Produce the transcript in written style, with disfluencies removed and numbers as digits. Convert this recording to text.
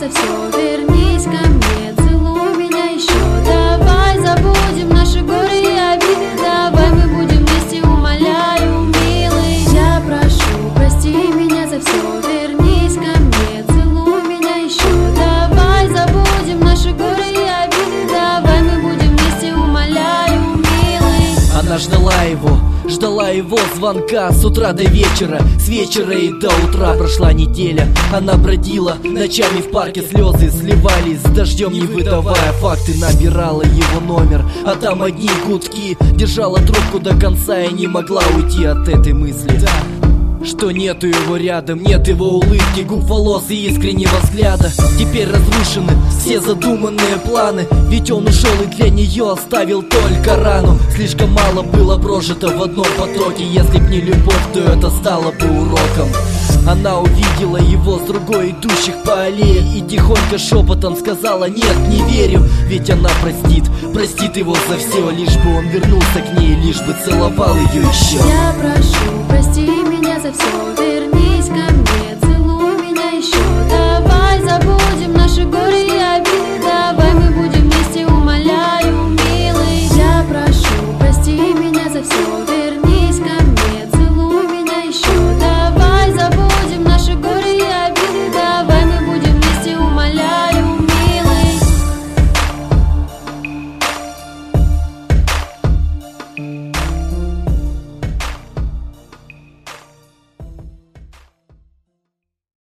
за все, вернись ко мне, целуй меня еще. Давай забудем наши горы и обиды, давай мы будем вместе, умоляю, милый. Я прошу, прости меня за все, вернись ко мне, целуй меня еще. Давай забудем наши горы и обиды, давай мы будем вместе, умоляю, милый. Она ждала его звонка с утра до вечера, с вечера и до утра. Прошла неделя, она бродила ночами в парке, слезы сливались с дождем, не выдавая факты. Набирала его номер, а там одни гудки. Держала трубку до конца и не могла уйти от этой мысли, что нету его рядом, нет его улыбки, губ, волос и искреннего взгляда. Теперь разрушены все задуманные планы, ведь он ушел и для нее оставил только рану. Слишком мало было прожито в одном потоке, если б не любовь, то это стало бы уроком. Она увидела его с другой, идущих по аллее, и тихонько шепотом сказала: нет, не верю. Ведь она простит его за все, лишь бы он вернулся к ней, лишь бы целовал ее еще. Я прошу, прости меня за все, вернись ко мне,